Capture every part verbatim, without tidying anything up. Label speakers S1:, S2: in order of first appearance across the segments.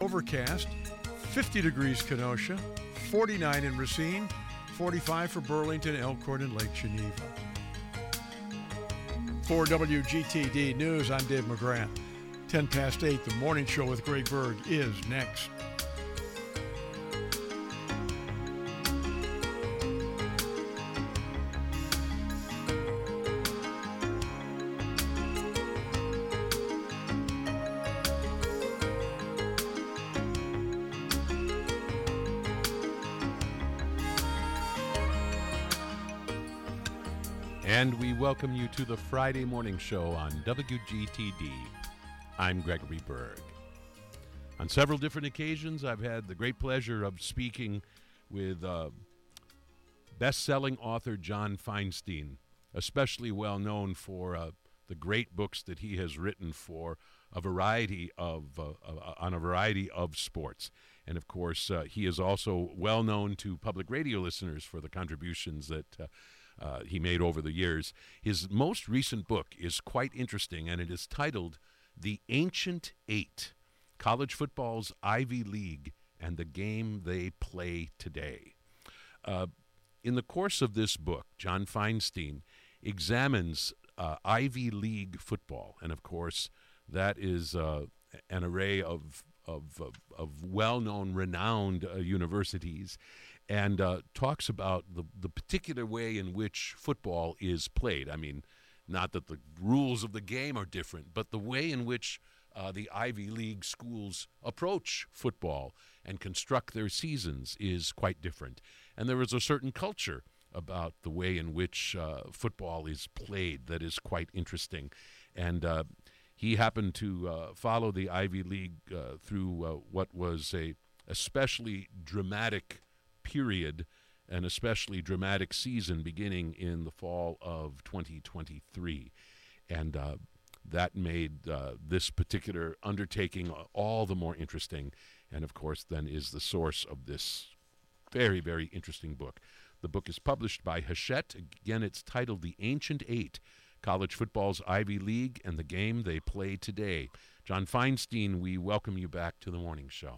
S1: overcast, fifty degrees Kenosha, forty-nine in Racine, forty-five for Burlington, Elkhorn, and Lake Geneva. For W G T D News, I'm Dave McGrath. ten past eight, the morning show with Greg Berg is next.
S2: And we welcome you to the Friday morning show on W G T D. I'm Gregory Berg. On several different occasions, I've had the great pleasure of speaking with uh, best-selling author John Feinstein, especially well known for uh, the great books that he has written for a variety of uh, uh, on a variety of sports. And of course, uh, he is also well known to public radio listeners for the contributions that uh, Uh, he made over the years. His most recent book is quite interesting, and it is titled The Ancient Eight, College Football's Ivy League and the Game They Play Today. Uh, in the course of this book, John Feinstein examines uh, Ivy League football, and of course, that is uh, an array of of, of, of well-known, renowned uh, universities, and uh, talks about the, the particular way in which football is played. I mean, not that the rules of the game are different, but the way in which uh, the Ivy League schools approach football and construct their seasons is quite different. And there is a certain culture about the way in which uh, football is played that is quite interesting. And uh, he happened to uh, follow the Ivy League uh, through uh, what was a especially dramatic period, an especially dramatic season beginning in the fall of twenty twenty-three. And uh, that made uh, this particular undertaking all the more interesting, and of course then is the source of this very, very interesting book. The book is published by Hachette. Again, it's titled The Ancient Eight, College Football's Ivy League and the Game They Play Today. John Feinstein, we welcome you back to the morning show.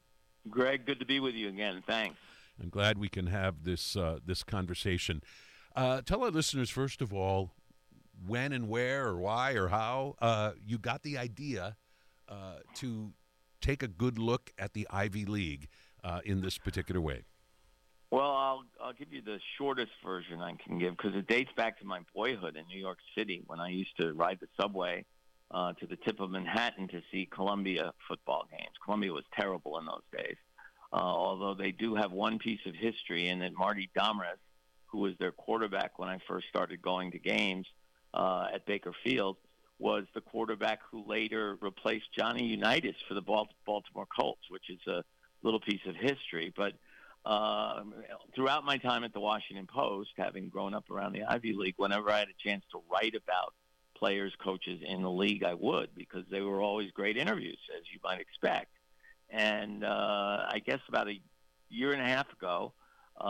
S3: Greg, good to be with you again. Thanks.
S2: I'm glad we can have this uh, this conversation. Uh, tell our listeners, first of all, when and where or why or how uh, you got the idea uh, to take a good look at the Ivy League uh, in this particular way.
S3: Well, I'll I'll give you the shortest version I can give because it dates back to my boyhood in New York City when I used to ride the subway uh, to the tip of Manhattan to see Columbia football games. Columbia was terrible in those days, uh, although they do have one piece of history in that Marty Domres, who was their quarterback when I first started going to games uh, at Baker Field, was the quarterback who later replaced Johnny Unitas for the Baltimore Colts, which is a little piece of history. But uh, throughout my time at the Washington Post, having grown up around the Ivy League, whenever I had a chance to write about players, coaches in the league, I would, because they were always great interviews, as you might expect. And uh, I guess about a year and a half ago, uh,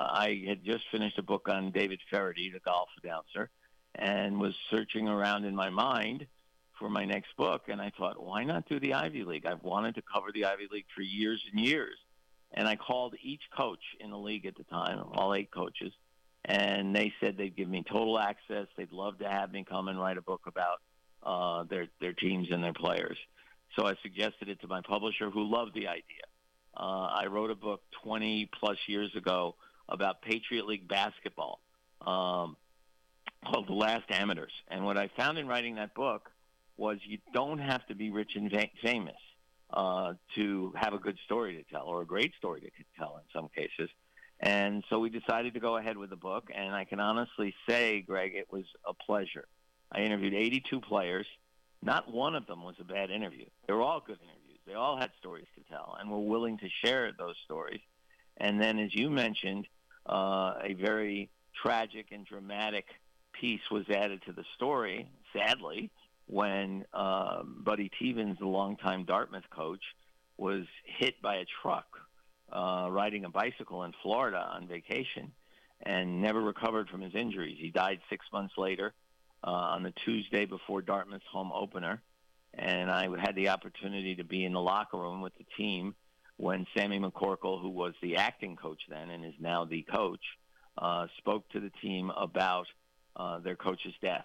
S3: I had just finished a book on David Feherty, the golf announcer, and was searching around in my mind for my next book. And I thought, why not do the Ivy League? I've wanted to cover the Ivy League for years and years. And I called each coach in the league at the time, all eight coaches, and they said they'd give me total access. They'd love to have me come and write a book about uh, their, their teams and their players. So I suggested it to my publisher, who loved the idea. Uh, I wrote a book twenty-plus years ago about Patriot League basketball um, called The Last Amateurs. And what I found in writing that book was you don't have to be rich and fa- famous uh, to have a good story to tell, or a great story to tell in some cases. And so we decided to go ahead with the book, and I can honestly say, Greg, it was a pleasure. I interviewed eighty-two players. Not one of them was a bad interview. They were all good interviews. They all had stories to tell and were willing to share those stories. And then, as you mentioned, uh, a very tragic and dramatic piece was added to the story, sadly, when uh, Buddy Tevens, the longtime Dartmouth coach, was hit by a truck uh, riding a bicycle in Florida on vacation and never recovered from his injuries. He died six months later uh, on the Tuesday before Dartmouth's home opener. And I had the opportunity to be in the locker room with the team when Sammy McCorkle, who was the acting coach then and is now the coach, uh, spoke to the team about uh, their coach's death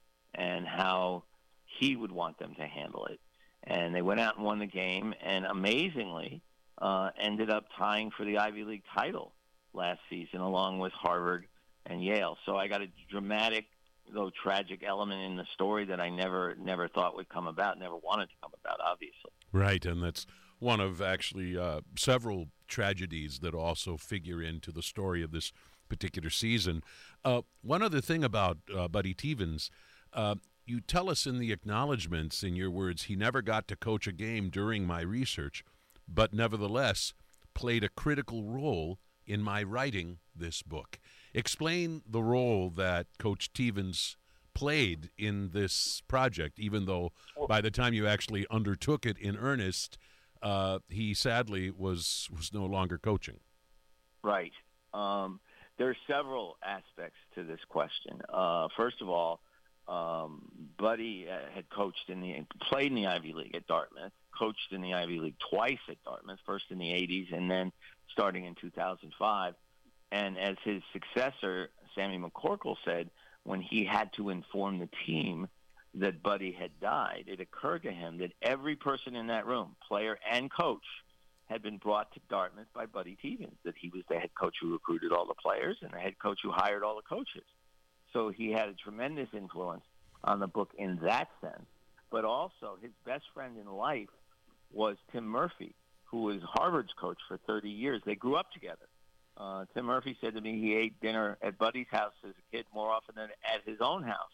S3: and how he would want them to handle it. And they went out and won the game, and amazingly uh, ended up tying for the Ivy League title last season, along with Harvard and Yale. So I got a dramatic, though tragic, element in the story that I never, never thought would come about, never wanted to come about, obviously.
S2: Right, and that's one of actually uh, several tragedies that also figure into the story of this particular season. Uh, one other thing about uh, Buddy Teevens, uh, you tell us in the acknowledgments, in your words, he never got to coach a game during my research, but nevertheless played a critical role in my writing this book. Explain the role that Coach Teevens played in this project, even though by the time you actually undertook it in earnest, uh, he sadly was was no longer coaching.
S3: Right. Um, there are several aspects to this question. Uh, first of all, um, Buddy uh, had coached in the played in the Ivy League at Dartmouth, coached in the Ivy League twice at Dartmouth, first in the eighties and then starting in two thousand five. And as his successor, Sammy McCorkle, said, when he had to inform the team that Buddy had died, it occurred to him that every person in that room, player and coach, had been brought to Dartmouth by Buddy Teevens, that he was the head coach who recruited all the players and the head coach who hired all the coaches. So he had a tremendous influence on the book in that sense. But also his best friend in life was Tim Murphy, who was Harvard's coach for thirty years. They grew up together. Uh, Tim Murphy said to me he ate dinner at Buddy's house as a kid more often than at his own house.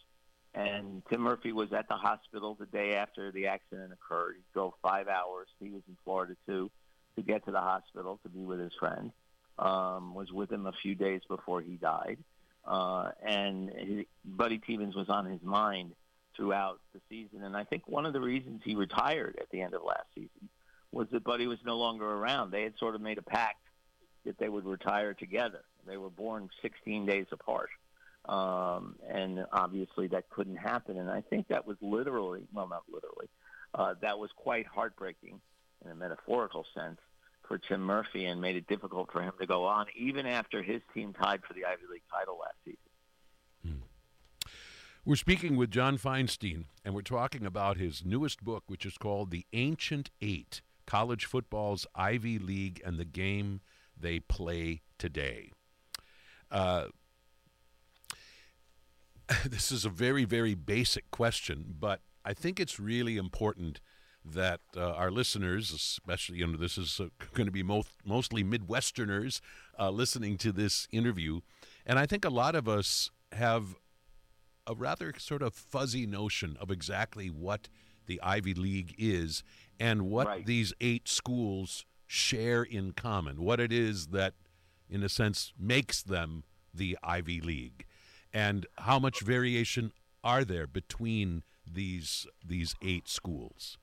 S3: And Tim Murphy was at the hospital the day after the accident occurred. He drove five hours. He was in Florida, too, to get to the hospital to be with his friend. Um, was with him a few days before he died. Uh, and his, Buddy Teevens was on his mind throughout the season. And I think one of the reasons he retired at the end of last season was that Buddy was no longer around. They had sort of made a pact that they would retire together. They were born sixteen days apart. Um, and obviously that couldn't happen. And I think that was literally, well, not literally, uh, that was quite heartbreaking in a metaphorical sense for Tim Murphy and made it difficult for him to go on, even after his team tied for the Ivy League title last season.
S2: Hmm. We're speaking with John Feinstein, and we're talking about his newest book, which is called The Ancient Eight, College Football's Ivy League and the Game They Play Today. Uh, this is a very, very basic question, but I think it's really important that uh, our listeners, especially, you know, this is uh, going to be most, mostly Midwesterners uh, listening to this interview, and I think a lot of us have a rather sort of fuzzy notion of exactly what the Ivy League is and what
S3: Right.
S2: these eight schools share in common, what it is that, in a sense, makes them the Ivy League, and how much variation are there between these these eight schools?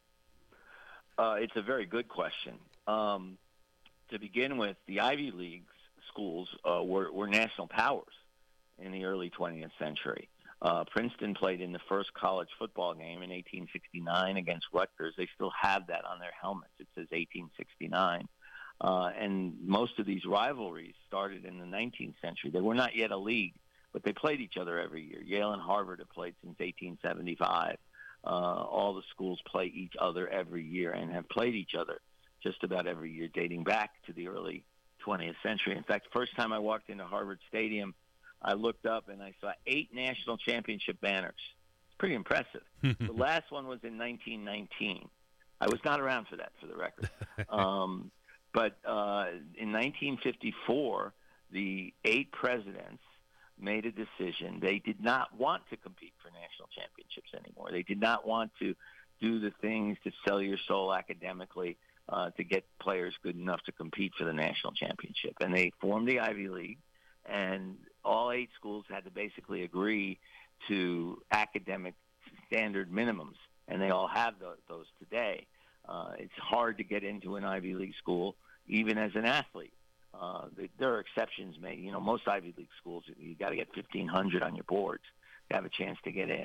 S3: Uh, it's a very good question. Um, to begin with, the Ivy League schools uh, were, were national powers in the early twentieth century. Uh, Princeton played in the first college football game in eighteen sixty-nine against Rutgers. They still have that on their helmets. It says eighteen sixty-nine. Uh, and most of these rivalries started in the nineteenth century. They were not yet a league, but they played each other every year. Yale and Harvard have played since eighteen seventy-five. Uh, all the schools play each other every year and have played each other just about every year dating back to the early twentieth century. In fact, the first time I walked into Harvard Stadium, I looked up and I saw eight national championship banners. It's pretty impressive. The last one was in nineteen nineteen. I was not around for that, for the record. Um, but uh, in nineteen fifty-four, the eight presidents made a decision. They did not want to compete for national championships anymore. They did not want to do the things to sell your soul academically uh, to get players good enough to compete for the national championship. And they formed the Ivy League, and all eight schools had to basically agree to academic standard minimums, and they all have those, those today. Uh, it's hard to get into an Ivy League school, even as an athlete. Uh, there are exceptions made. You know, most Ivy League schools, you got to get fifteen hundred on your boards to have a chance to get in.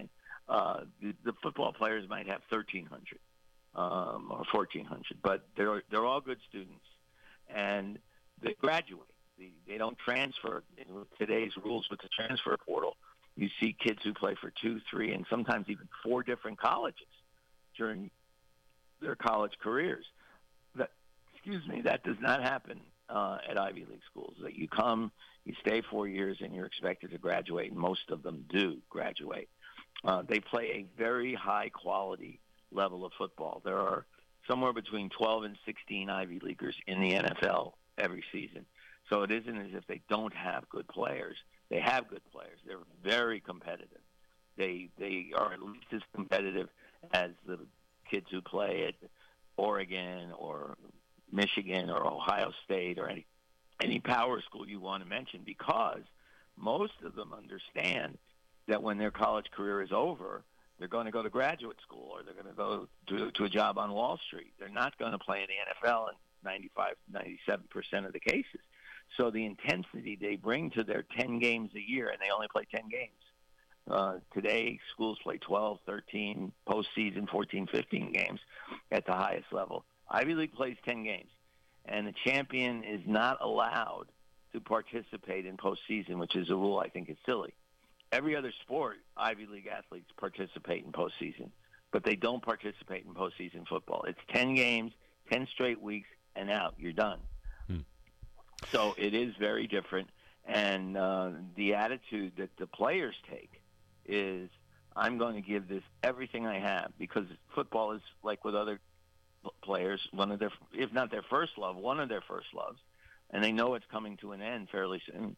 S3: Uh, the, the football players might have thirteen hundred um, or fourteen hundred, but they're they're all good students, and they graduate. They, they don't transfer. With today's rules with the transfer portal, you see kids who play for two, three, and sometimes even four different colleges during their college careers. That, excuse me, that does not happen uh, at Ivy League schools. That you come, you stay four years, and you're expected to graduate, and most of them do graduate. Uh, they play a very high-quality level of football. There are somewhere between twelve and sixteen Ivy Leaguers in the N F L every season. So it isn't as if they don't have good players. They have good players. They're very competitive. They they are at least as competitive as the kids who play at Oregon or Michigan or Ohio State or any any power school you want to mention, because most of them understand that when their college career is over, they're going to go to graduate school or they're going to go to, to a job on Wall Street. They're not going to play in the N F L in ninety-five, ninety-seven percent of the cases. So the intensity they bring to their ten games a year, and they only play ten games. Uh, today, schools play twelve, thirteen, postseason, fourteen, fifteen games at the highest level. Ivy League plays ten games, and the champion is not allowed to participate in postseason, which is a rule I think is silly. Every other sport, Ivy League athletes participate in postseason, but they don't participate in postseason football. It's ten games, ten straight weeks, and out. You're done. Hmm. So it is very different, and uh, the attitude that the players take is, I'm going to give this everything I have, because football is, like with other players, one of their, if not their first love, one of their first loves, and they know it's coming to an end fairly soon.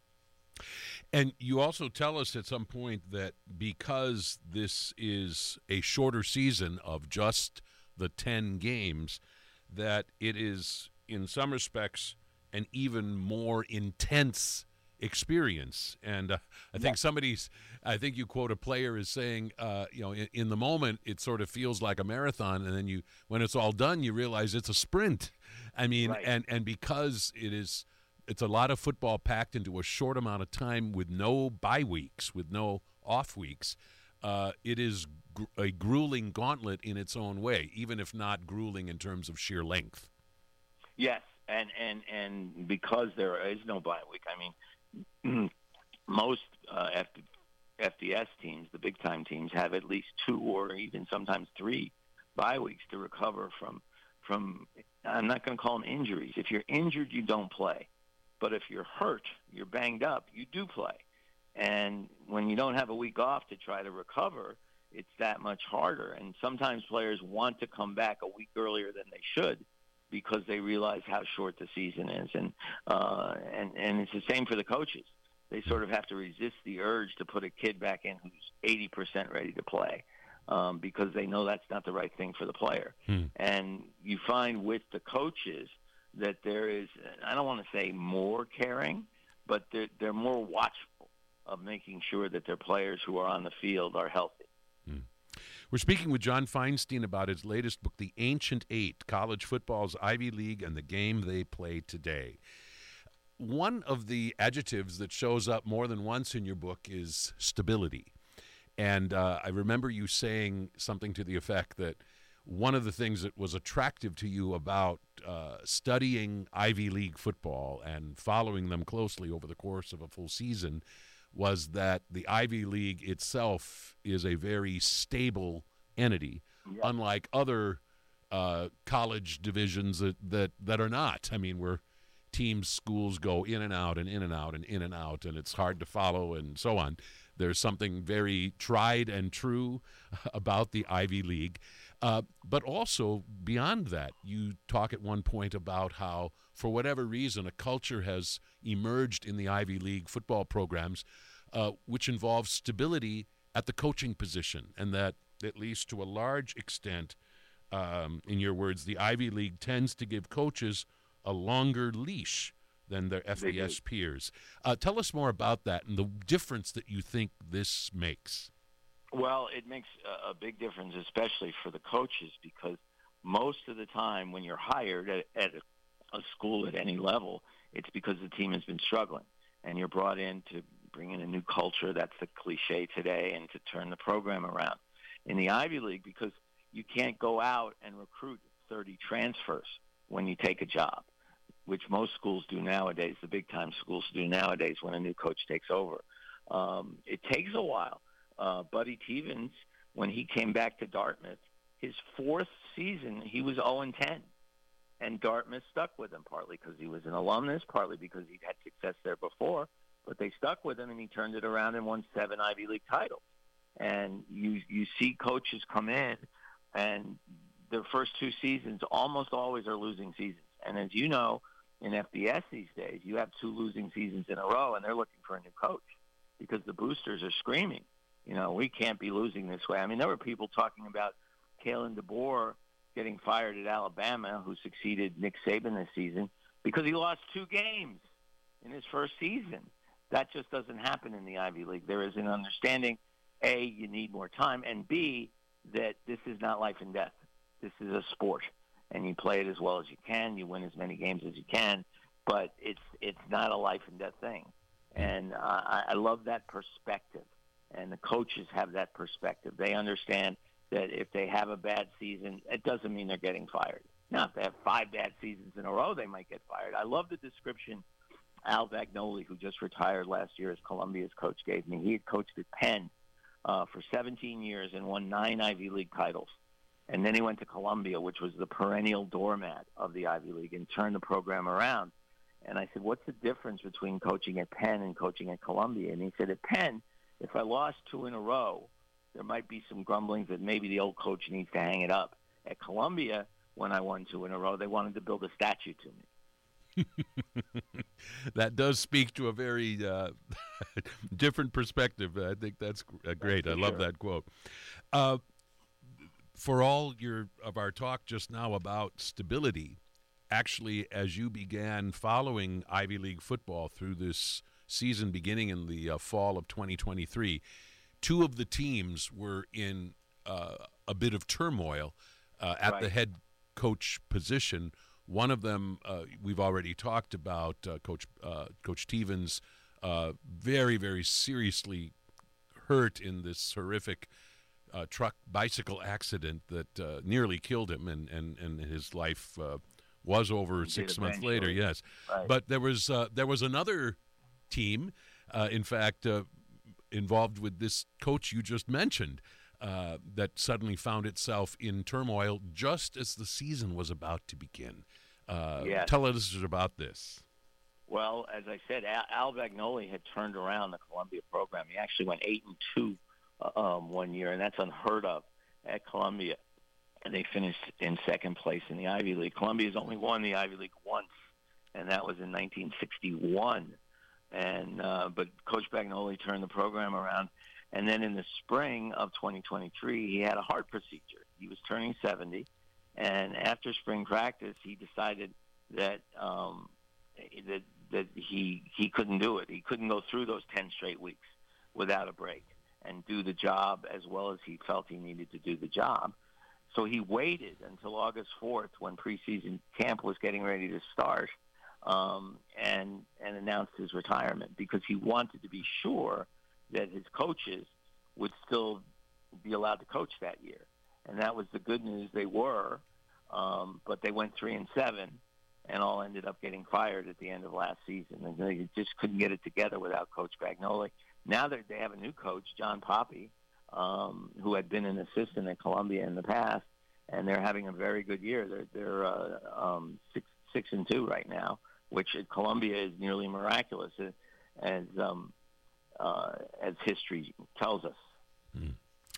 S2: And you also tell us at some point that because this is a shorter season of just the ten games, that it is, in some respects, an even more intense experience. And uh, I think somebody's, I think you quote a player as saying, uh, you know, in, in the moment, it sort of feels like a marathon. And then you, when it's all done, you realize it's a sprint. I mean, right. and, and because it is, it's a lot of football packed into a short amount of time with no bye weeks, with no off weeks. Uh, it is gr- a grueling gauntlet in its own way, even if not grueling in terms of sheer length.
S3: Yes, and and, and because there is no bye week, I mean, most uh, F- FDS teams, the big-time teams, have at least two or even sometimes three bye weeks to recover from, from I'm not going to call them injuries. If you're injured, you don't play. But if you're hurt, you're banged up, you do play. And when you don't have a week off to try to recover, it's that much harder. And sometimes players want to come back a week earlier than they should because they realize how short the season is. And uh, and, and it's the same for the coaches. They sort of have to resist the urge to put a kid back in who's eighty percent ready to play um, because they know that's not the right thing for the player. Hmm. And you find with the coaches that there is, I don't want to say more caring, but they're, they're more watchful of making sure that their players who are on the field are healthy.
S2: Hmm. We're speaking with John Feinstein about his latest book, The Ancient Eight, College Football's Ivy League and the Game They Play Today. One of the adjectives that shows up more than once in your book is stability. And uh, I remember you saying something to the effect that one of the things that was attractive to you about uh, studying Ivy League football and following them closely over the course of a full season was that the Ivy League itself is a very stable entity, yeah. unlike other uh, college divisions that, that, that are not. I mean, where teams, schools go in and out and in and out and in and out, and it's hard to follow and so on. There's something very tried and true about the Ivy League. Uh, but also, beyond that, you talk at one point about how, for whatever reason, a culture has emerged in the Ivy League football programs, uh, which involves stability at the coaching position, and that, at least to a large extent, um, in your words, the Ivy League tends to give coaches a longer leash than their F B S peers. Uh, tell us more about that and the difference that you think this makes.
S3: Well, it makes a big difference, especially for the coaches, because most of the time when you're hired at, at a school at any level, it's because the team has been struggling, and you're brought in to bring in a new culture. That's the cliche today, and to turn the program around. In the Ivy League, because you can't go out and recruit thirty transfers when you take a job, which most schools do nowadays, the big-time schools do nowadays when a new coach takes over. Um, it takes a while. Uh, Buddy Tevens, when he came back to Dartmouth, his fourth season, he was oh and ten. And Dartmouth stuck with him, partly because he was an alumnus, partly because he'd had success there before. But they stuck with him, and he turned it around and won seven Ivy League titles. And you you see coaches come in, and their first two seasons almost always are losing seasons. And as you know, in F B S these days, you have two losing seasons in a row, and they're looking for a new coach because the boosters are screaming, you know, we can't be losing this way. I mean, there were people talking about Kalen DeBoer getting fired at Alabama, who succeeded Nick Saban this season, because he lost two games in his first season. That just doesn't happen in the Ivy League. There is an understanding, A, you need more time, and B, that this is not life and death. This is a sport, and you play it as well as you can. You win as many games as you can, but it's it's not a life and death thing. And uh, I, I love that perspective, and the coaches have that perspective. They understand that if they have a bad season, it doesn't mean they're getting fired. Now, if they have five bad seasons in a row, they might get fired. I love the description Al Bagnoli, who just retired last year as Columbia's coach, gave me. He had coached at Penn uh, for seventeen years and won nine Ivy League titles. And then he went to Columbia, which was the perennial doormat of the Ivy League, and turned the program around. And I said, what's the difference between coaching at Penn and coaching at Columbia? And he said, at Penn, if I lost two in a row, there might be some grumblings that maybe the old coach needs to hang it up. At Columbia, when I won two in a row, they wanted to build a statue to me.
S2: That does speak to a very uh, different perspective. I think that's great. That's I love sure. that quote. Uh, for all your of our talk just now about stability, actually, as you began following Ivy League football through this season beginning in the uh, fall of twenty twenty-three, two of the teams were in uh, a bit of turmoil uh, at right. the head coach position. One of them uh, we've already talked about, uh, Coach uh, Coach Tevens, uh, very, very seriously hurt in this horrific uh, truck bicycle accident that uh, nearly killed him, and, and, and his life uh, was over six months later. Yes, right. But there was uh, there was another team, uh, in fact, uh, involved with this coach you just mentioned, uh, that suddenly found itself in turmoil just as the season was about to begin. Uh, yes. Tell us about this.
S3: Well, as I said, Al, Al Bagnoli had turned around the Columbia program. He actually went eight and two uh, um, one year, and that's unheard of at Columbia. And they finished in second place in the Ivy League. Columbia's only won the Ivy League once, and that was in nineteen sixty-one. And uh, but Coach Bagnoli turned the program around. And then in the spring of twenty twenty-three, he had a heart procedure. He was turning seventy. And after spring practice, he decided that um, that that he he couldn't do it. He couldn't go through those ten straight weeks without a break and do the job as well as he felt he needed to do the job. So he waited until August fourth, when preseason camp was getting ready to start, um, and and announced his retirement, because he wanted to be sure that his coaches would still be allowed to coach that year. And that was the good news. They were, um, but they went three and seven, and all ended up getting fired at the end of last season. And they just couldn't get it together without Coach Bagnoli. Now that they have a new coach, John Poppy, um, who had been an assistant at Columbia in the past, and they're having a very good year. They're they're uh, um, six six and two right now, which at Columbia is nearly miraculous, as um, uh, as history tells us.
S2: Mm.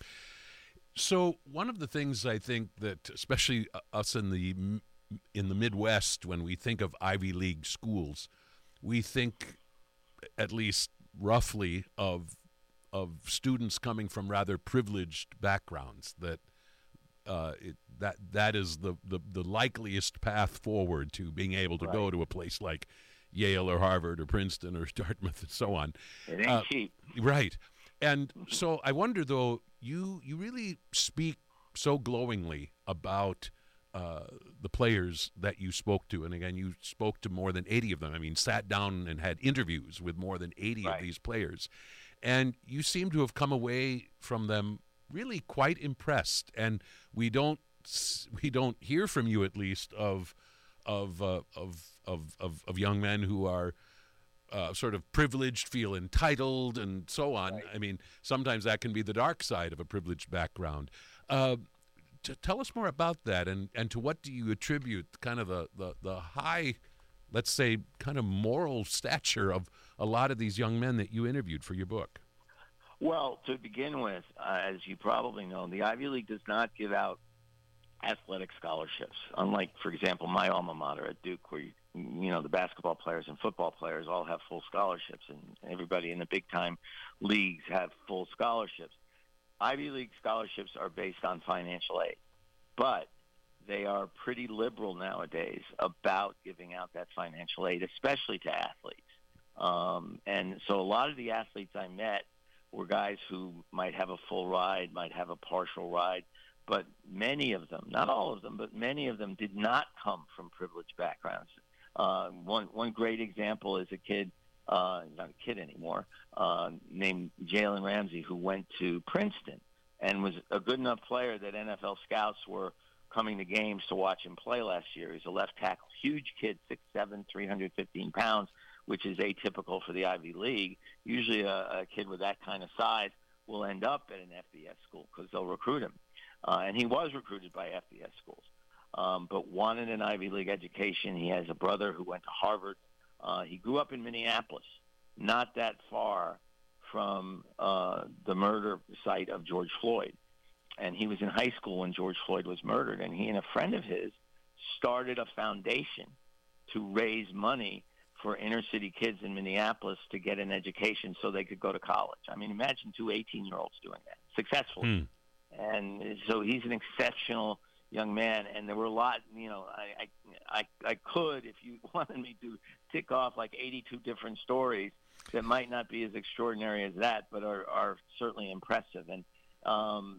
S2: So one of the things I think that, especially us in the in the Midwest, when we think of Ivy League schools, we think, at least roughly, of of students coming from rather privileged backgrounds. That uh, it, that that is the, the the likeliest path forward to being able to right. go to a place like Yale or Harvard or Princeton or Dartmouth and so on.
S3: It ain't
S2: uh,
S3: cheap,
S2: right? And so I wonder, though, you you really speak so glowingly about uh, the players that you spoke to, and again, you spoke to more than eighty of them. I mean, sat down and had interviews with more than eighty
S3: Right.
S2: of these players, and you seem to have come away from them really quite impressed. And we don't we don't hear from you, at least, of of uh, of, of of of young men who are uh, sort of privileged, feel entitled, and so on.
S3: Right.
S2: I mean, sometimes that can be the dark side of a privileged background. Uh, to tell us more about that, and, and to what do you attribute kind of the, the, the high, let's say, kind of moral stature of a lot of these young men that you interviewed for your book?
S3: Well, to begin with, uh, as you probably know, the Ivy League does not give out athletic scholarships, unlike, for example, my alma mater at Duke, where you, you know the basketball players and football players all have full scholarships, and everybody in the big-time leagues have full scholarships. Ivy League scholarships are based on financial aid, but they are pretty liberal nowadays about giving out that financial aid, especially to athletes. Um, and so a lot of the athletes I met were guys who might have a full ride, might have a partial ride, but many of them, not all of them, but many of them did not come from privileged backgrounds. Uh, one one great example is a kid, uh, not a kid anymore, uh, named Jalen Ramsey, who went to Princeton and was a good enough player that N F L scouts were coming to games to watch him play last year. He's a left tackle, huge kid, six seven, three hundred fifteen pounds, which is atypical for the Ivy League. Usually a, a kid with that kind of size will end up at an F B S school because they'll recruit him. Uh, and he was recruited by F B S schools, um, but wanted an Ivy League education. He has a brother who went to Harvard. Uh, he grew up in Minneapolis, not that far from uh, the murder site of George Floyd. And he was in high school when George Floyd was murdered, and he and a friend of his started a foundation to raise money for inner-city kids in Minneapolis to get an education so they could go to college. I mean, imagine two eighteen-year-olds doing that successfully.
S2: Hmm.
S3: And so he's an exceptional young man, and there were a lot, you know, I, I, I, I could, if you wanted me to, tick off like eighty-two different stories that might not be as extraordinary as that, but are, are certainly impressive. And um,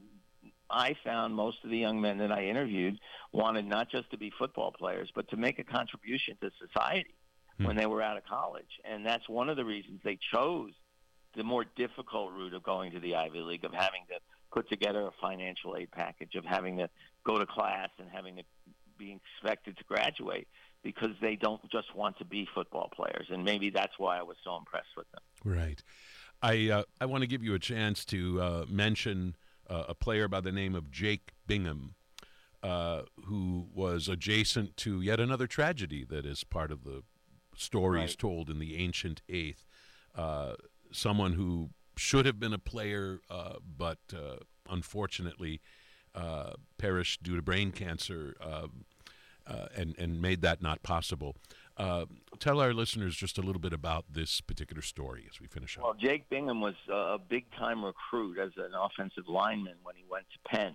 S3: I found most of the young men that I interviewed wanted not just to be football players, but to make a contribution to society hmm. when they were out of college. And that's one of the reasons they chose the more difficult route of going to the Ivy League, of having to put together a financial aid package, of having to go to class and having to be expected to graduate, because they don't just want to be football players. And maybe that's why I was so impressed with them.
S2: Right. I uh, I want to give you a chance to uh, mention uh, a player by the name of Jake Bingham, uh, who was adjacent to yet another tragedy that is part of the stories
S3: Right.
S2: told in the Ancient Eighth. Uh, someone who should have been a player, uh, but uh, unfortunately uh, perished due to brain cancer, uh, uh, and, and made that not possible. Uh, tell our listeners just a little bit about this particular story as we finish up.
S3: Well, Jake Bingham was a big-time recruit as an offensive lineman when he went to Penn.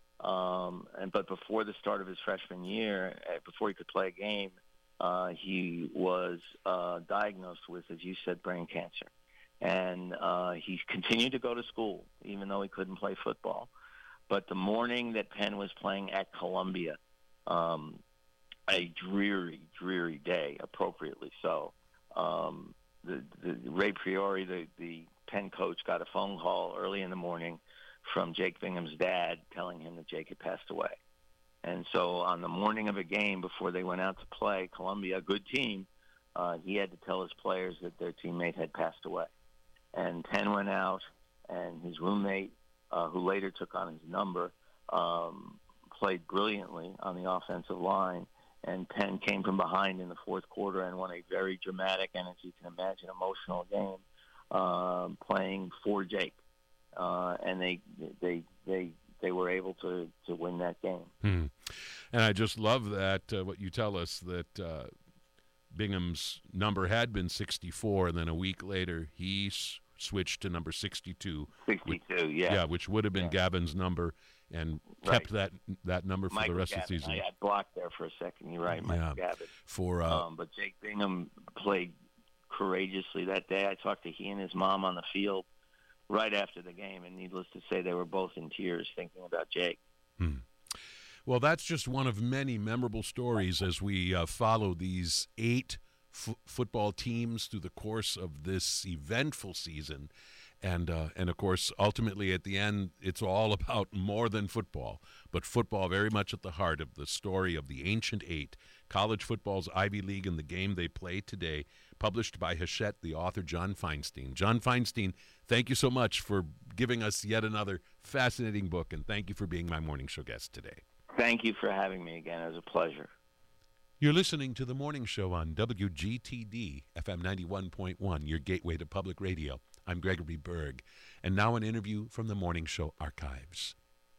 S3: Um, and but before the start of his freshman year, uh, before he could play a game, uh, he was uh, diagnosed with, as you said, brain cancer. And uh, he continued to go to school, even though he couldn't play football. But the morning that Penn was playing at Columbia, um, a dreary, dreary day, appropriately so, um, the, the Ray Priori, the, the Penn coach, got a phone call early in the morning from Jake Bingham's dad telling him that Jake had passed away. And so on the morning of a game before they went out to play Columbia, a good team, uh, he had to tell his players that their teammate had passed away. And Penn went out, and his roommate, uh, who later took on his number, um, played brilliantly on the offensive line. And Penn came from behind in the fourth quarter and won a very dramatic and, as you can imagine, emotional game, uh, playing for Jake. Uh, and they they they they were able to, to win that game.
S2: Hmm. And I just love that, uh, what you tell us, that uh, Bingham's number had been sixty-four, and then a week later he s- switched to number sixty-two.
S3: sixty-two,
S2: which,
S3: yeah.
S2: Yeah, which would have been
S3: Yeah.
S2: Gavin's number, and kept
S3: Right.
S2: that that number for
S3: Michael
S2: the rest
S3: Gavin.
S2: of the season.
S3: I had blocked there for a second. You're right, Michael
S2: Yeah.
S3: Gavin.
S2: For uh,
S3: Um, but Jake Bingham played courageously that day. I talked to he and his mom on the field right after the game, and needless to say, they were both in tears thinking about Jake.
S2: hmm. Well, that's just one of many memorable stories as we uh, follow these eight f- football teams through the course of this eventful season. And, uh, and of course, ultimately at the end, it's all about more than football, but football very much at the heart of the story of the Ancient Eight, college football's Ivy League and the game they play today, published by Hachette, the author John Feinstein. John Feinstein, thank you so much for giving us yet another fascinating book, and thank you for being my morning show guest today.
S3: Thank you for having me again. It was a pleasure.
S2: You're listening to The Morning Show on W G T D, F M ninety-one point one, your gateway to public radio. I'm Gregory Berg, and now an interview from the Morning Show archives.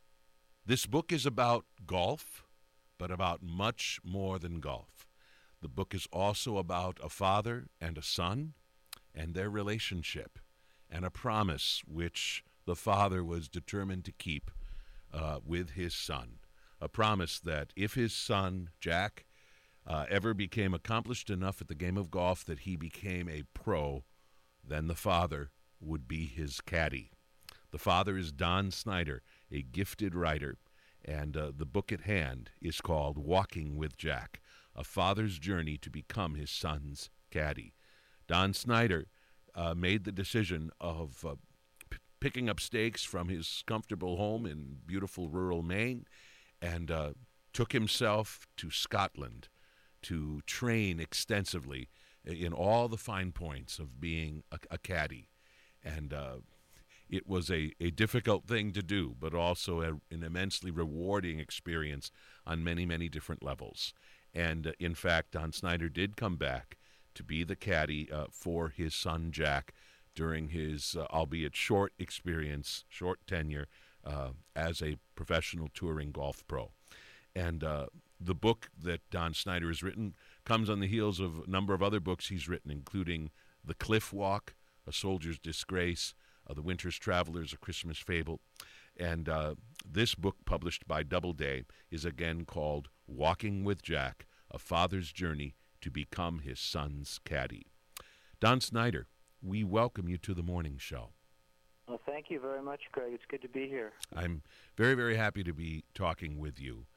S2: This book is about golf, but about much more than golf. The book is also about a father and a son and their relationship, and a promise which the father was determined to keep uh, with his son. A promise that if his son, Jack, uh, ever became accomplished enough at the game of golf that he became a pro, then the father would be his caddy. The father is Don Snyder, a gifted writer, and uh, the book at hand is called Walking with Jack, a father's journey to become his son's caddy. Don Snyder uh, made the decision of uh, p- picking up stakes from his comfortable home in beautiful rural Maine and uh, took himself to Scotland to train extensively in all the fine points of being a, a caddy. And uh, it was a, a difficult thing to do, but also a, an immensely rewarding experience on many, many different levels. And uh, in fact, Don Snyder did come back to be the caddy uh, for his son Jack during his, uh, albeit short experience, short tenure uh, as a professional touring golf pro. And uh, the book that Don Snyder has written comes on the heels of a number of other books he's written, including The Cliff Walk, A Soldier's Disgrace, uh, The Winter's Travelers, A Christmas Fable. And uh, this book, published by Doubleday, is again called Walking with Jack, A Father's Journey to Become His Son's Caddy. Don Snyder, we welcome you to the morning show.
S4: Well, thank you very much, Greg. It's good to be here.
S2: I'm very, very happy to be talking with you.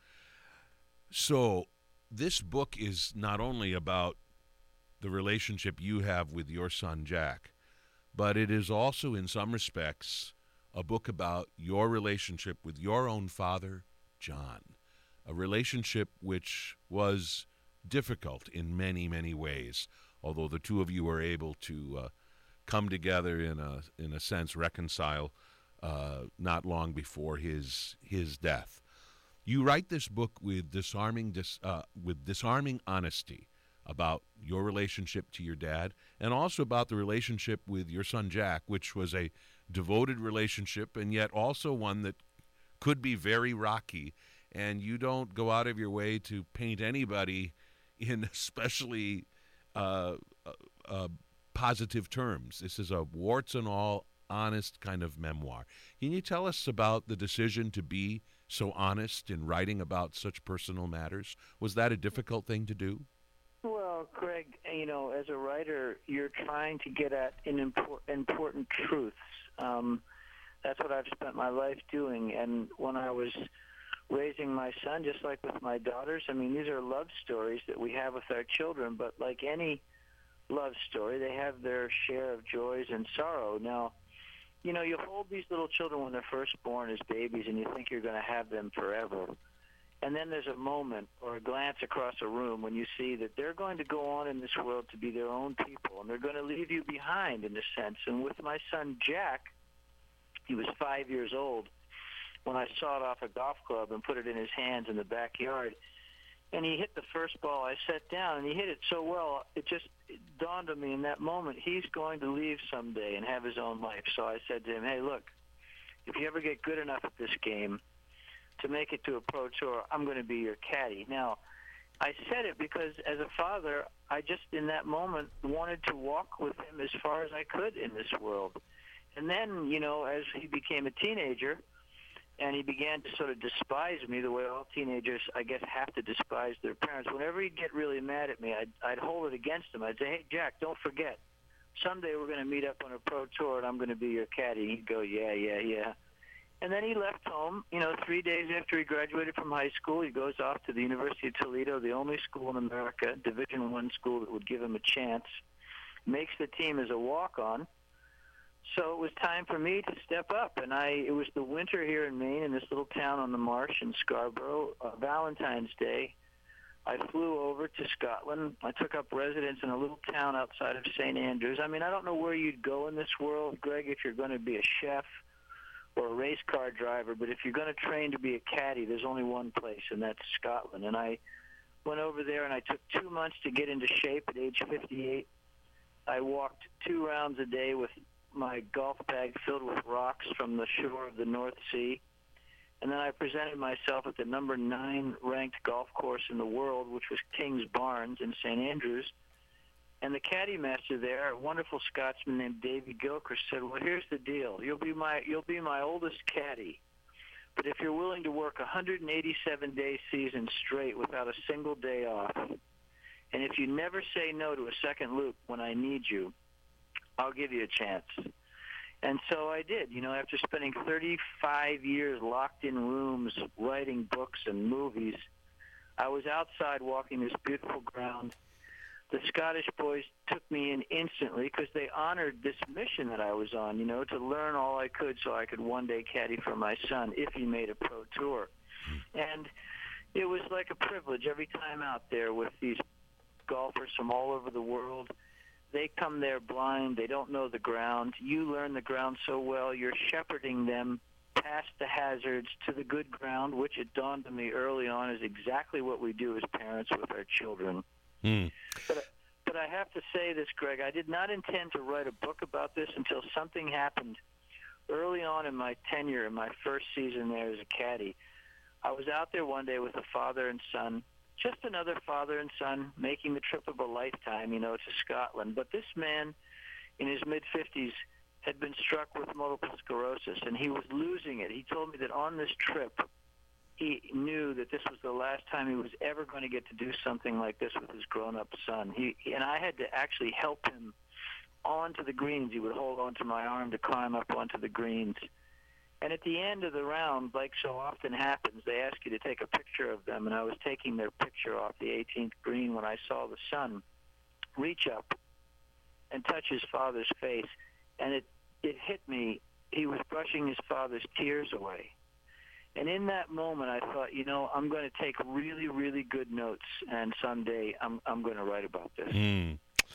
S2: So this book is not only about the relationship you have with your son, Jack, but it is also, in some respects, a book about your relationship with your own father, John, a relationship which was difficult in many, many ways, although the two of you were able to uh, come together in a in a sense, reconcile uh, not long before his his death. You write this book with disarming dis, uh, with disarming honesty about your relationship to your dad, and also about the relationship with your son Jack, which was a devoted relationship, and yet also one that could be very rocky. And you don't go out of your way to paint anybody in especially uh, uh, uh, positive terms. This is a warts and all, honest kind of memoir. Can you tell us about the decision to be so honest in writing about such personal matters? Was that a difficult thing to do?
S4: Well, Greg, you know, as a writer, you're trying to get at an impor- important truths. Um, that's what I've spent my life doing. And when I was raising my son, just like with my daughters, I mean, these are love stories that we have with our children, but like any love story, they have their share of joys and sorrow. Now, you know, you hold these little children when they're first born as babies, and you think you're going to have them forever. And then there's a moment or a glance across a room when you see that they're going to go on in this world to be their own people, and they're going to leave you behind in a sense. And with my son Jack, he was five years old when I sawed off a golf club and put it in his hands in the backyard. And he hit the first ball. I sat down, and he hit it so well, it just it dawned on me in that moment, he's going to leave someday and have his own life. So I said to him, hey, look, if you ever get good enough at this game to make it to a pro tour, I'm going to be your caddy. Now, I said it because as a father, I just in that moment wanted to walk with him as far as I could in this world. And then, you know, as he became a teenager, and he began to sort of despise me the way all teenagers, I guess, have to despise their parents. Whenever he'd get really mad at me, I'd, I'd hold it against him. I'd say, hey, Jack, don't forget, someday we're going to meet up on a pro tour, and I'm going to be your caddy. He'd go, yeah, yeah, yeah. And then he left home, you know, three days after he graduated from high school. He goes off to the University of Toledo, the only school in America, Division One school that would give him a chance. Makes the team as a walk-on. So it was time for me to step up. And I it was the winter here in Maine in this little town on the marsh in Scarborough, uh, Valentine's Day. I flew over to Scotland. I took up residence in a little town outside of Saint Andrews. I mean, I don't know where you'd go in this world, Greg, if you're going to be a chef or a race car driver, but if you're going to train to be a caddy, there's only one place, and that's Scotland. And I went over there, and I took two months to get into shape at age fifty-eight. I walked two rounds a day with my golf bag filled with rocks from the shore of the North Sea. And then I presented myself at the number nine ranked golf course in the world, which was Kings Barnes in Saint Andrews. And the caddy master there, a wonderful Scotsman named Davy Gilchrist, said, "Well, here's the deal. You'll be my you'll be my oldest caddy, but if you're willing to work a one hundred eighty-seven day season straight without a single day off, and if you never say no to a second loop when I need you, I'll give you a chance." And so I did. You know, after spending thirty-five years locked in rooms, writing books and movies, I was outside walking this beautiful ground. The Scottish boys took me in instantly because they honored this mission that I was on, you know, to learn all I could so I could one day caddy for my son if he made a pro tour. And it was like a privilege every time out there with these golfers from all over the world. They come there blind. They don't know the ground. You learn the ground so well. You're shepherding them past the hazards to the good ground, which it dawned on me early on is exactly what we do as parents with our children.
S2: Mm.
S4: But, but I have to say this, Greg. I did not intend to write a book about this until something happened early on in my tenure, in my first season there as a caddy. I was out there one day with a father and son, just another father and son making the trip of a lifetime, you know, to Scotland. But this man in his mid-fifties had been struck with multiple sclerosis, and he was losing it. He told me that on this trip, he knew that this was the last time he was ever going to get to do something like this with his grown-up son. He, he and I had to actually help him onto the greens. He would hold onto my arm to climb up onto the greens. And at the end of the round, like so often happens, they ask you to take a picture of them, and I was taking their picture off the eighteenth green when I saw the son reach up and touch his father's face, and it, it hit me. He was brushing his father's tears away. And in that moment, I thought, you know, I'm going to take really, really good notes, and someday I'm I'm going to write about this.
S2: Mm.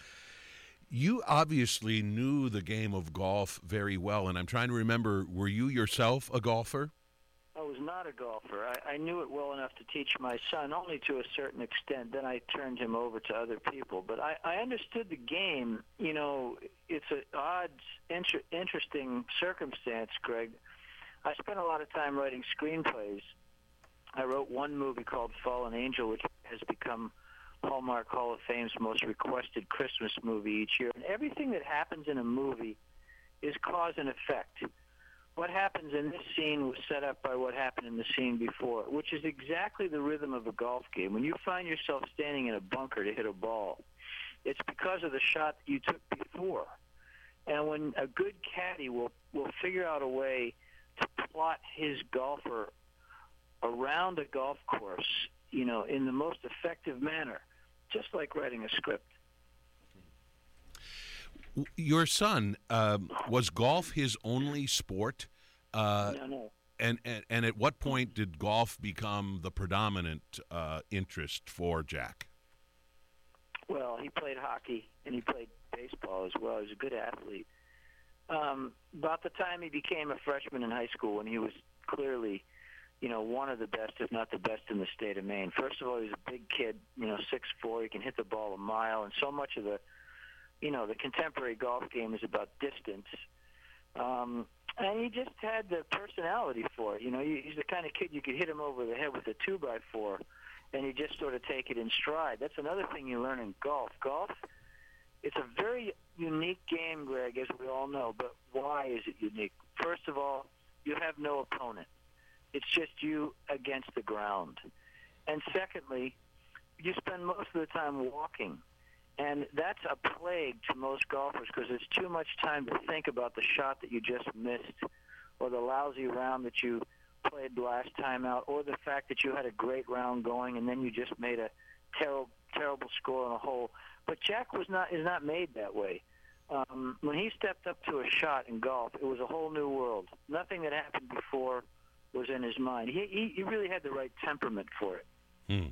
S2: You obviously knew the game of golf very well, and I'm trying to remember, were you yourself a golfer?
S4: I was not a golfer. I, I knew it well enough to teach my son, only to a certain extent. Then I turned him over to other people. But I, I understood the game. You know, it's an odd, inter- interesting circumstance, Greg. I spent a lot of time writing screenplays. I wrote one movie called Fallen Angel, which has become Hallmark Hall of Fame's most requested Christmas movie each year. And everything that happens in a movie is cause and effect. What happens in this scene was set up by what happened in the scene before, which is exactly the rhythm of a golf game. When you find yourself standing in a bunker to hit a ball, it's because of the shot that you took before. And when a good caddy will, will figure out a way to plot his golfer around a golf course, you know, in the most effective manner, just like writing a script.
S2: Your son, um, was golf his only sport? Uh,
S4: no, no.
S2: And, and and at what point did golf become the predominant uh, interest for Jack?
S4: Well, he played hockey and he played baseball as well. He was a good athlete. Um, about the time he became a freshman in high school, when he was clearly, you know, one of the best, if not the best in the state of Maine. First of all, he's a big kid, you know, six foot four. He can hit the ball a mile, and so much of the, you know, the contemporary golf game is about distance. Um, and he just had the personality for it. You know, he's the kind of kid you could hit him over the head with a two by four, and you just sort of take it in stride. That's another thing you learn in golf. Golf, it's a very unique game, Greg, as we all know. But why is it unique? First of all, you have no opponent. It's just you against the ground. And secondly, you spend most of the time walking. And that's a plague to most golfers because it's too much time to think about the shot that you just missed or the lousy round that you played last time out, or the fact that you had a great round going and then you just made a terrible, terrible score on a hole. But Jack was not is not made that way. Um, when he stepped up to a shot in golf, it was a whole new world. Nothing that happened before was in his mind. He he, he really had the right temperament for it.
S2: Hmm.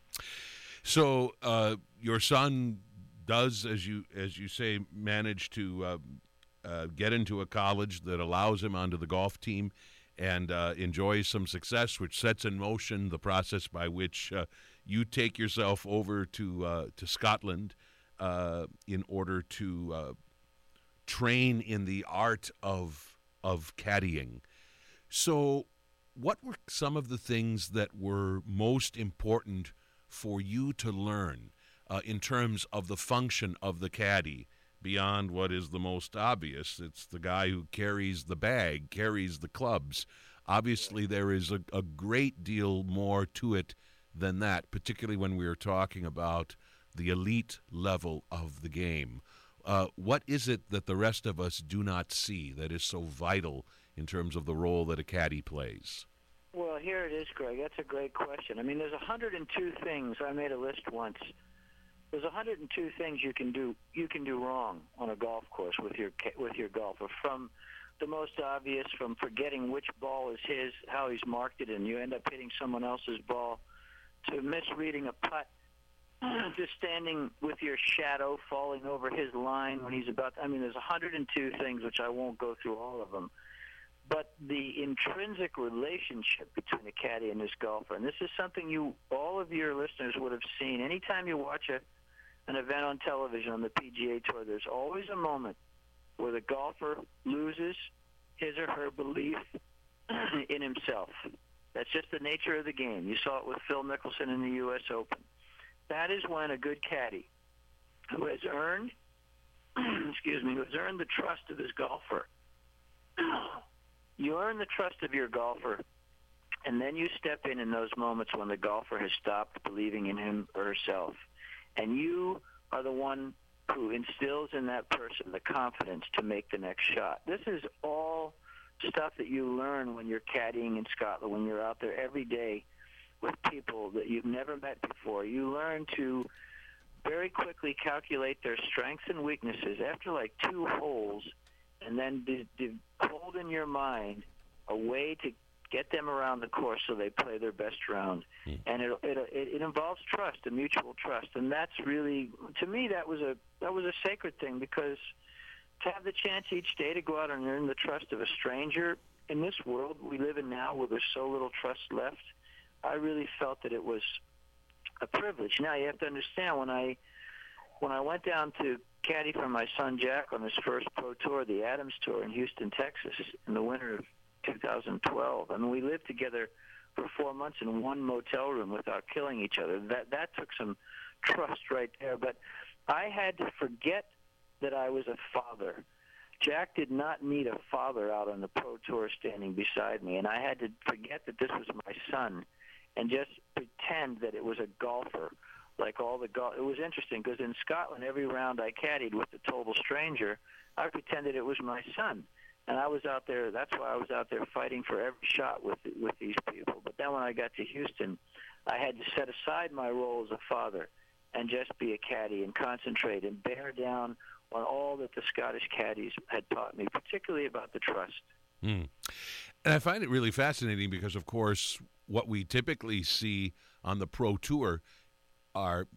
S2: So uh, your son does, as you as you say, manage to uh, uh, get into a college that allows him onto the golf team and uh, enjoys some success, which sets in motion the process by which uh, you take yourself over to uh, to Scotland uh, in order to uh, train in the art of of caddying. So, what were some of the things that were most important for you to learn uh, in terms of the function of the caddy? Beyond what is the most obvious, it's the guy who carries the bag, carries the clubs. Obviously, there is a, a great deal more to it than that, particularly when we are talking about the elite level of the game. Uh, what is it that the rest of us do not see that is so vital in terms of the role that a caddy plays?
S4: Well, here it is, Greg. That's a great question. I mean, there's one hundred two things. I made a list once. There's one hundred two things you can do you can do wrong on a golf course with your with your golfer. From the most obvious, from forgetting which ball is his, how he's marked it, and you end up hitting someone else's ball, to misreading a putt, to standing with your shadow falling over his line when he's about to, I mean, there's one hundred two things, which I won't go through all of them. But the intrinsic relationship between a caddy and his golfer, and this is something you, all of your listeners would have seen. Anytime you watch a, an event on television on the P G A Tour, there's always a moment where the golfer loses his or her belief in himself. That's just the nature of the game. You saw it with Phil Mickelson in the U S Open. That is when a good caddy who has earned, excuse me, who has earned the trust of his golfer, you earn the trust of your golfer, and then you step in in those moments when the golfer has stopped believing in him or herself. And you are the one who instills in that person the confidence to make the next shot. This is all stuff that you learn when you're caddying in Scotland, when you're out there every day with people that you've never met before. You learn to very quickly calculate their strengths and weaknesses after like two holes, and then de- de- hold in your mind a way to get them around the course so they play their best round. Mm. And it, it it it involves trust, a mutual trust, and that's really, to me, that was a that was a sacred thing, because to have the chance each day to go out and earn the trust of a stranger in this world we live in now, where there's so little trust left, I really felt that it was a privilege. Now you have to understand, when I when I went down to caddy for my son Jack on his first pro tour, the Adams Tour in Houston, Texas, in the winter of two thousand twelve. I mean, we lived together for four months in one motel room without killing each other. That that took some trust right there. But I had to forget that I was a father. Jack did not need a father out on the pro tour standing beside me, and I had to forget that this was my son and just pretend that it was a golfer. Like all the golf, it was interesting because in Scotland, every round I caddied with a total stranger, I pretended it was my son. And I was out there, that's why I was out there fighting for every shot with with these people. But then when I got to Houston, I had to set aside my role as a father and just be a caddy and concentrate and bear down on all that the Scottish caddies had taught me, particularly about the trust.
S2: Mm. And I find it really fascinating because, of course, what we typically see on the pro tour are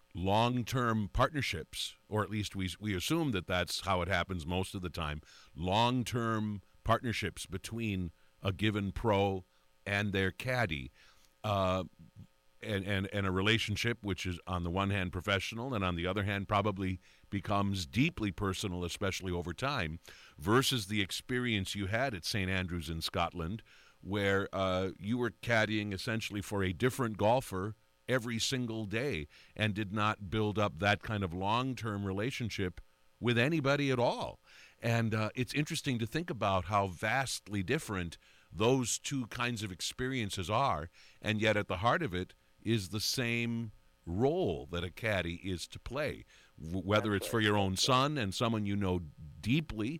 S2: long-term partnerships, or at least we we assume that that's how it happens most of the time, long-term partnerships between a given pro and their caddy, uh, and, and, and a relationship which is on the one hand professional and on the other hand probably becomes deeply personal, especially over time, versus the experience you had at Saint Andrews in Scotland, where uh, you were caddying essentially for a different golfer every single day and did not build up that kind of long-term relationship with anybody at all. And uh, it's interesting to think about how vastly different those two kinds of experiences are, and yet at the heart of it is the same role that a caddy is to play, w- whether it's for your own son and someone you know deeply,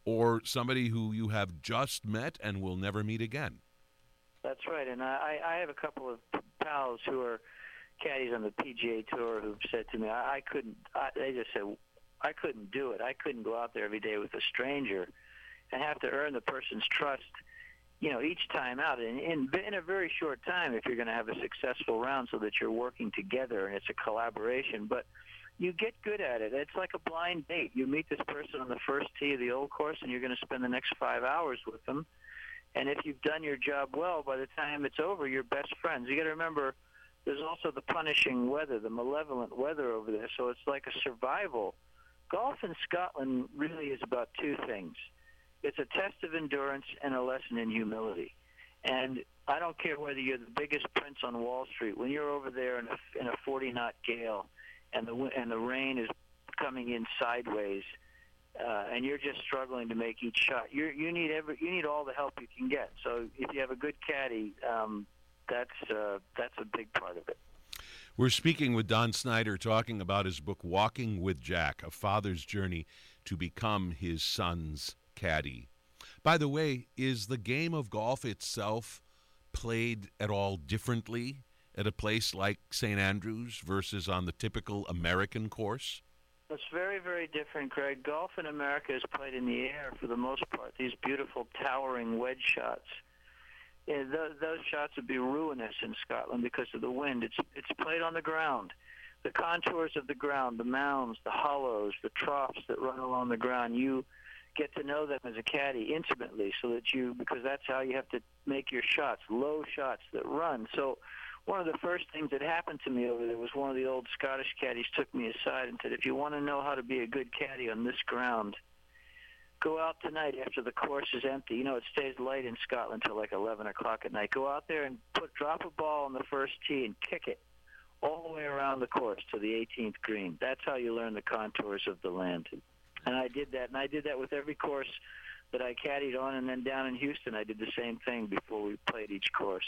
S2: or somebody who you have just met and will never meet again.
S4: That's right, and I, I have a couple of pals who are caddies on the P G A Tour who've said to me, I, I couldn't, I, they just said, I couldn't do it. I couldn't go out there every day with a stranger and have to earn the person's trust, you know, each time out. And in, in a very short time, if you're going to have a successful round so that you're working together and it's a collaboration. But you get good at it. It's like a blind date. You meet this person on the first tee of the old course, and you're going to spend the next five hours with them. And if you've done your job well, by the time it's over, you're best friends. You got to remember, there's also the punishing weather, the malevolent weather over there. So it's like a survival. Golf in Scotland really is about two things. It's a test of endurance and a lesson in humility. And I don't care whether you're the biggest prince on Wall Street. When you're over there in a, in a forty-knot gale and the and the rain is coming in sideways, uh, and you're just struggling to make each shot, you you need every you need all the help you can get. So if you have a good caddy, um, that's uh, that's a big part of it.
S2: We're speaking with Don Snyder, talking about his book Walking with Jack, a father's journey to become his son's caddy. By the way, is the game of golf itself played at all differently at a place like Saint Andrews versus on the typical American course?
S4: It's very, very different, Greg. Golf in America is played in the air for the most part, these beautiful towering wedge shots. Yeah, those, those shots would be ruinous in Scotland because of the wind. It's it's played on the ground. The contours of the ground, the mounds, the hollows, the troughs that run along the ground, you get to know them as a caddy intimately so that you, because that's how you have to make your shots, low shots that run. So one of the first things that happened to me over there was one of the old Scottish caddies took me aside and said, if you want to know how to be a good caddy on this ground, go out tonight after the course is empty. You know, it stays light in Scotland till like eleven o'clock at night. Go out there and put drop a ball on the first tee and kick it all the way around the course to the eighteenth green. That's how you learn the contours of the land. And I did that, and I did that with every course that I caddied on, and then down in Houston I did the same thing before we played each course.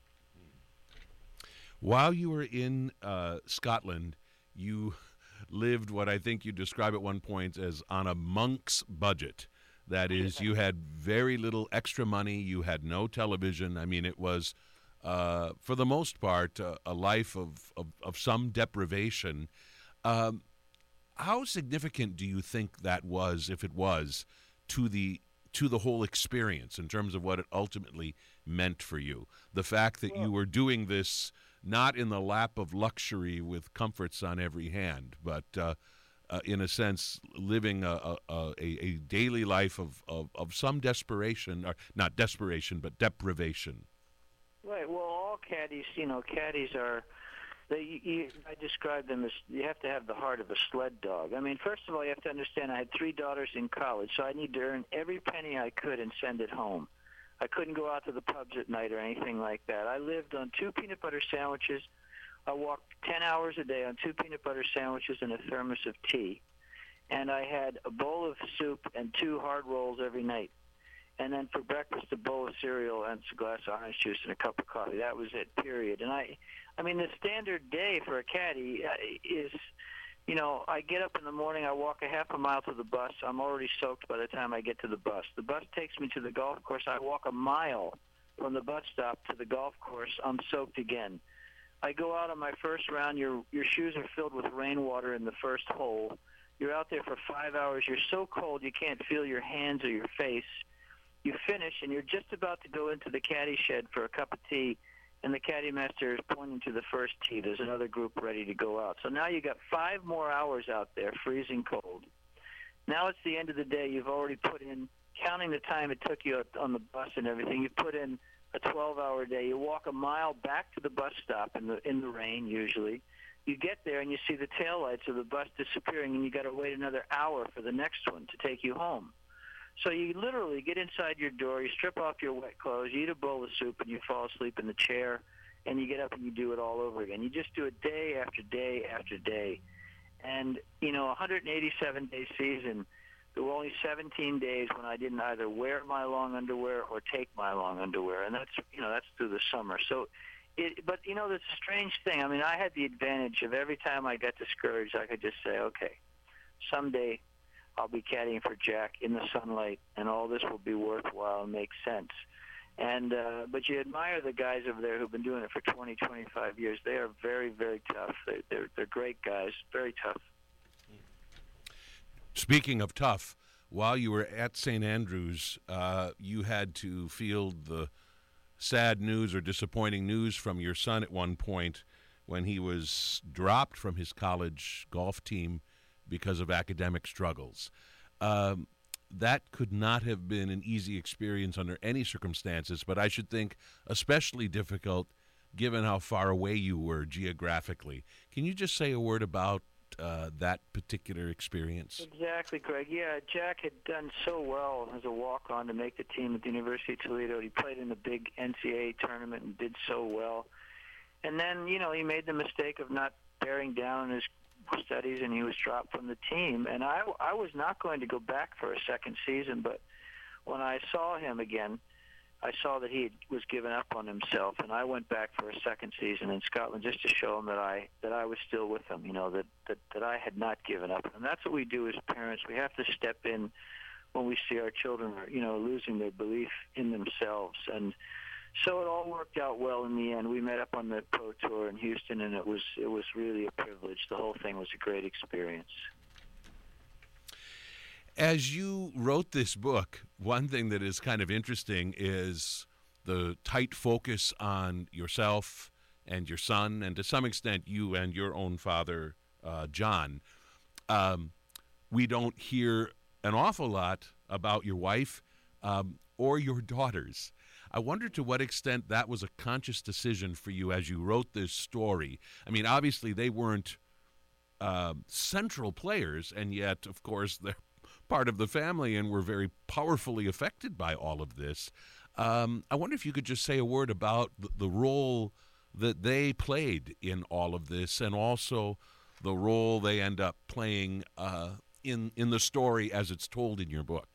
S2: While you were in uh, Scotland, you lived what I think you described at one point as on a monk's budget. That is, you had very little extra money. You had no television. I mean, it was, uh, for the most part, uh, a life of, of, of some deprivation. Um, how significant do you think that was, if it was, to the to the whole experience in terms of what it ultimately meant for you? The fact that you were doing this not in the lap of luxury with comforts on every hand, but uh, uh, in a sense living a, a, a, a daily life of, of, of some desperation, or not desperation, but deprivation.
S4: Right. Well, all caddies, you know, caddies are, they, you, I describe them as, you have to have the heart of a sled dog. I mean, first of all, you have to understand I had three daughters in college, so I need to earn every penny I could and send it home. I couldn't go out to the pubs at night or anything like that. I lived on two peanut butter sandwiches. I walked ten hours a day on two peanut butter sandwiches and a thermos of tea. And I had a bowl of soup and two hard rolls every night. And then for breakfast, a bowl of cereal and a glass of orange juice and a cup of coffee. That was it, period. And I, I mean, the standard day for a caddy is, you know, I get up in the morning, I walk a half a mile to the bus. I'm already soaked by the time I get to the bus. The bus takes me to the golf course. I walk a mile from the bus stop to the golf course. I'm soaked again. I go out on my first round. Your your shoes are filled with rainwater in the first hole. You're out there for five hours. You're so cold you can't feel your hands or your face. You finish, and you're just about to go into the caddy shed for a cup of tea, and the caddy master is pointing to the first tee. There's another group ready to go out. So now you got five more hours out there, freezing cold. Now it's the end of the day. You've already put in, counting the time it took you on the bus and everything, you put in a twelve-hour day. You walk a mile back to the bus stop in the in the rain, usually. You get there, and you see the taillights of the bus disappearing, and you got to wait another hour for the next one to take you home. So you literally get inside your door, you strip off your wet clothes, you eat a bowl of soup, and you fall asleep in the chair, and you get up and you do it all over again. You just do it day after day after day. And, you know, a one hundred eighty-seven day season, there were only seventeen days when I didn't either wear my long underwear or take my long underwear, and that's, you know, that's through the summer. So, it, but, you know, that's a strange thing. I mean, I had the advantage of every time I got discouraged, I could just say, okay, someday I'll be caddying for Jack in the sunlight, and all this will be worthwhile and make sense. And uh, but you admire the guys over there who've been doing it for twenty, twenty-five years. They are very, very tough. They're, they're, they're great guys, very tough.
S2: Speaking of tough, while you were at Saint Andrews, uh, you had to field the sad news or disappointing news from your son at one point when he was dropped from his college golf team because of academic struggles. Um, that could not have been an easy experience under any circumstances, but I should think especially difficult given how far away you were geographically. Can you just say a word about uh, that particular experience?
S4: Exactly, Greg. Yeah, Jack had done so well as a walk-on to make the team at the University of Toledo. He played in the big N C double A tournament and did so well. And then, you know, he made the mistake of not bearing down his studies, and he was dropped from the team. And I, I was not going to go back for a second season, but when I saw him again, I saw that he had, was giving up on himself, and I went back for a second season in Scotland just to show him that I that I was still with him, you know, that, that, that I had not given up. And that's what we do as parents. We have to step in when we see our children, you know, losing their belief in themselves. And so it all worked out well in the end. We met up on the Pro Tour in Houston, and it was it was really a privilege. The whole thing was a great experience.
S2: As you wrote this book, one thing that is kind of interesting is the tight focus on yourself and your son, and to some extent you and your own father, uh, John. Um, we don't hear an awful lot about your wife um, or your daughters. I wonder to what extent that was a conscious decision for you as you wrote this story. I mean, obviously they weren't uh, central players, and yet, of course, they're part of the family and were very powerfully affected by all of this. Um, I wonder if you could just say a word about the, the role that they played in all of this, and also the role they end up playing uh, in in the story as it's told in your book.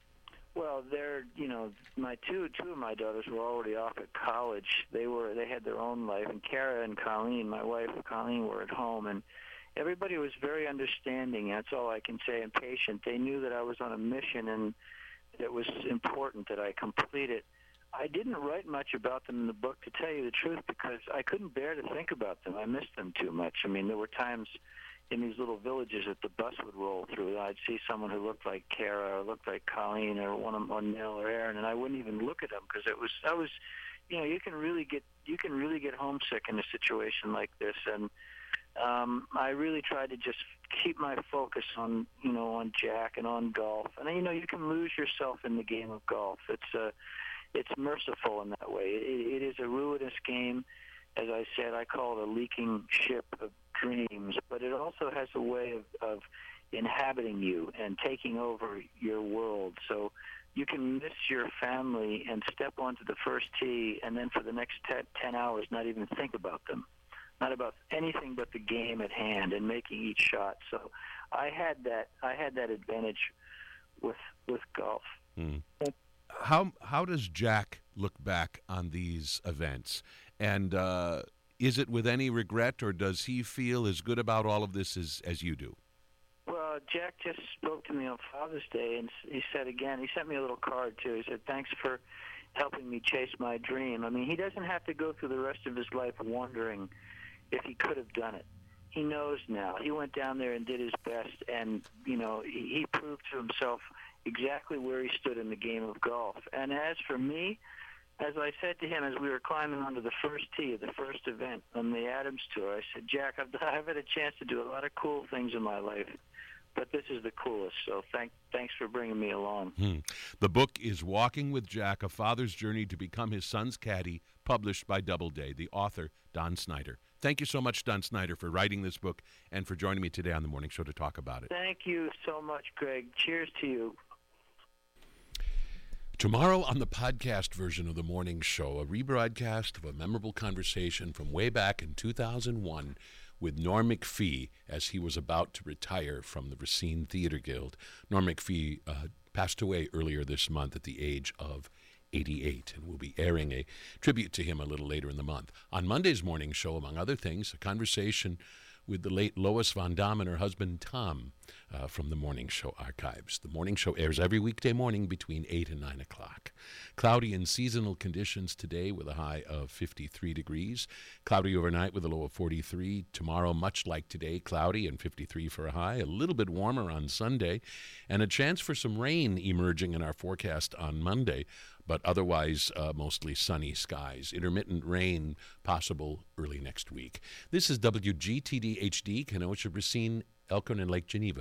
S4: Well, they're, you know, my two two of my daughters were already off at college. They were they had their own life, and Kara and Colleen, my wife Colleen, were at home, and everybody was very understanding. That's all I can say, and patient. They knew that I was on a mission, and it was important that I complete it. I didn't write much about them in the book, to tell you the truth, because I couldn't bear to think about them. I missed them too much. I mean, there were times in these little villages that the bus would roll through. I'd see someone who looked like Kara or looked like Colleen or one of or Nell or Aaron, and I wouldn't even look at them because it was I was, you know, you can really get you can really get homesick in a situation like this, and um, I really tried to just keep my focus on you know on Jack and on golf, and you know you can lose yourself in the game of golf. It's uh, it's merciful in that way. It, it is a ruinous game. As I said, I call it a leaking ship of dreams, but it also has a way of, of inhabiting you and taking over your world. So you can miss your family and step onto the first tee, and then for the next ten hours not even think about them, not about anything but the game at hand and making each shot. So I had that I had that advantage with with golf.
S2: Hmm. How how does Jack look back on these events? And uh, is it with any regret, or does he feel as good about all of this as, as you do?
S4: Well, Jack just spoke to me on Father's Day, and he said again, he sent me a little card, too. He said, thanks for helping me chase my dream. I mean, he doesn't have to go through the rest of his life wondering if he could have done it. He knows now. He went down there and did his best, and, you know, he, he proved to himself exactly where he stood in the game of golf. And as for me, as I said to him as we were climbing onto the first tee of the first event on the Adams Tour, I said, Jack, I've, I've had a chance to do a lot of cool things in my life, but this is the coolest, so thank, thanks for bringing me along.
S2: Hmm. The book is Walking with Jack, A Father's Journey to Become His Son's Caddy, published by Doubleday. The author, Don Snyder. Thank you so much, Don Snyder, for writing this book and for joining me today on the Morning Show to talk about it.
S4: Thank you so much, Greg. Cheers to you.
S2: Tomorrow on the podcast version of The Morning Show, a rebroadcast of a memorable conversation from way back in two thousand one with Norm Macphee as he was about to retire from the Racine Theater Guild. Norm Macphee uh, passed away earlier this month at the age of eighty-eight, and we'll be airing a tribute to him a little later in the month. On Monday's Morning Show, among other things, a conversation with the late Lois Von Damme and her husband Tom uh, from the Morning Show archives. The Morning Show airs every weekday morning between eight and nine o'clock. Cloudy and seasonal conditions today with a high of fifty-three degrees. Cloudy overnight with a low of forty-three. Tomorrow, much like today, cloudy and fifty-three for a high. A little bit warmer on Sunday, and a chance for some rain emerging in our forecast on Monday, but otherwise uh, mostly sunny skies. Intermittent rain possible early next week. This is W G T D H D, Kenosha, Racine, Elkhorn, and Lake Geneva.